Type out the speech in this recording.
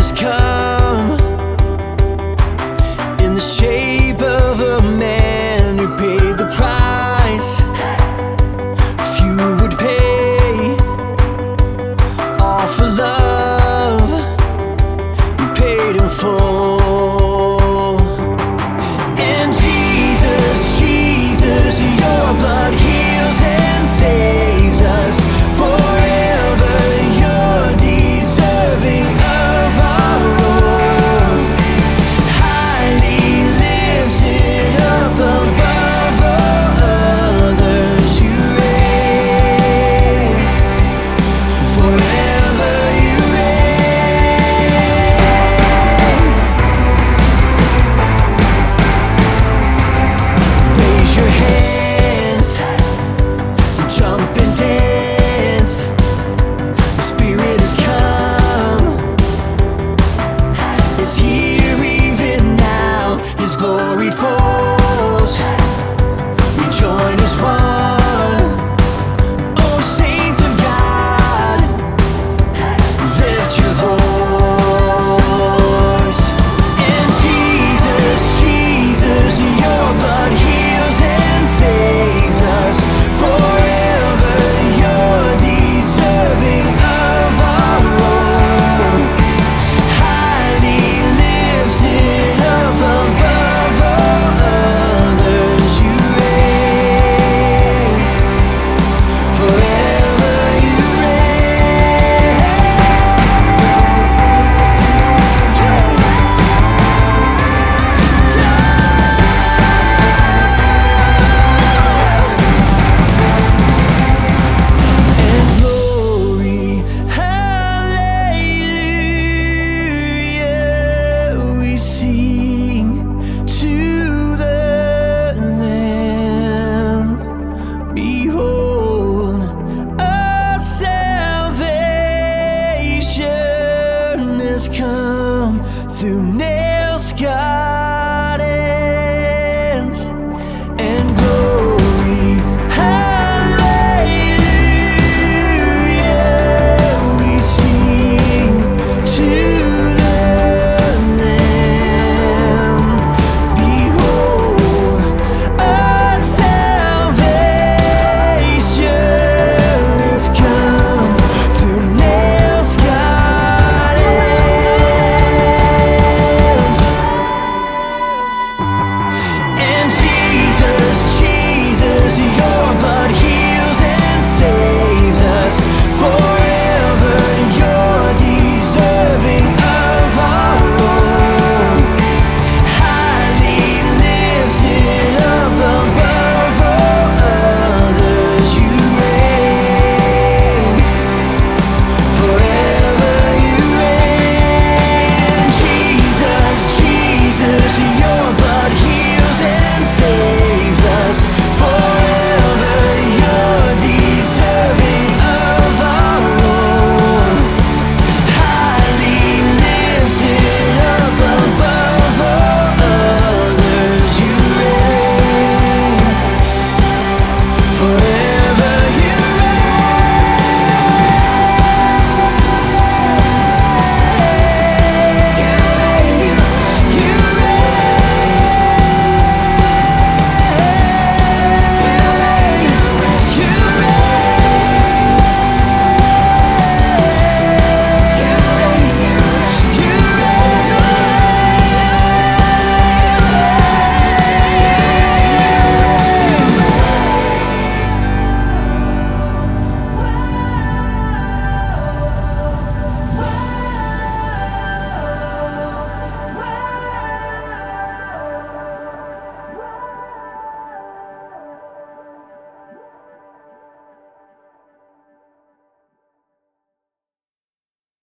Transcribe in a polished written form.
has come in the shape of a man who paid the price few would pay, all for love. He paid in full. And Jesus, Jesus, your blood heals and saves us forever. You're deserving of our own, highly lifted up above all others. You reign forever. You reign. Raise your hands, jump and dance. The Spirit has come, it's here even now. His glory falls, we join as one. Oh, saints of God, lift your voice. And Jesus, Jesus, your blood heals and saves us forever. You're deserving of our own, highly lifted up above all others. You reign forever. You and glory, hallelujah, we sing to the Lamb. Behold, our salvation has come through